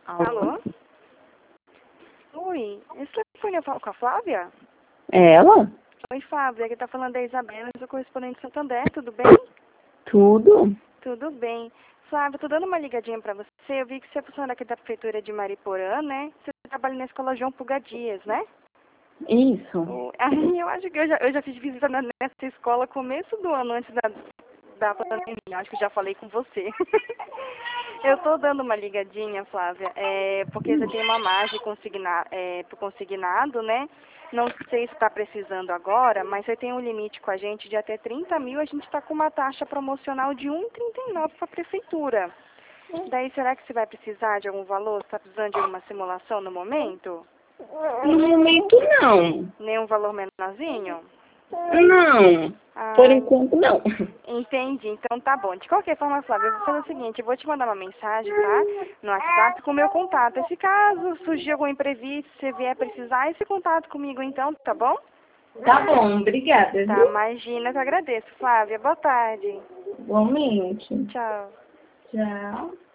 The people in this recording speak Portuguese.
Alô? Oi, esse telefone eu falo com a Flávia? É ela? Oi, Flávia, aqui tá falando da Isabela, eu sou correspondente Santander, tudo bem? Tudo? Tudo bem. Flávia, tô dando uma ligadinha pra você, eu vi que você é funcionária aqui da Prefeitura de Mariporã, né? Você trabalha na Escola João Pulga Dias, né? Isso. Aí eu acho que eu já fiz visita nessa escola começo do ano, antes da pandemia, acho que eu já falei com você. Eu tô dando uma ligadinha, Flávia, porque você tem uma margem pro consignado, né? Não sei se está precisando agora, mas você tem um limite com a gente de até 30 mil, a gente está com uma taxa promocional de 1,39 para a prefeitura. Daí, será que você vai precisar de algum valor? Você está precisando de alguma simulação no momento? No momento, não. Nenhum valor menorzinho? Não. Por Ah, enquanto, não. entendi, então tá bom. De qualquer forma, Flávia, eu vou fazer o seguinte, eu vou te mandar uma mensagem, tá? No WhatsApp com o meu contato. Se caso surgir algum imprevisto, você vier precisar, esse contato comigo então, tá bom? Tá bom, obrigada, Tá, viu? imagina, eu que agradeço, Flávia. Boa tarde. Igualmente. Tchau. Tchau.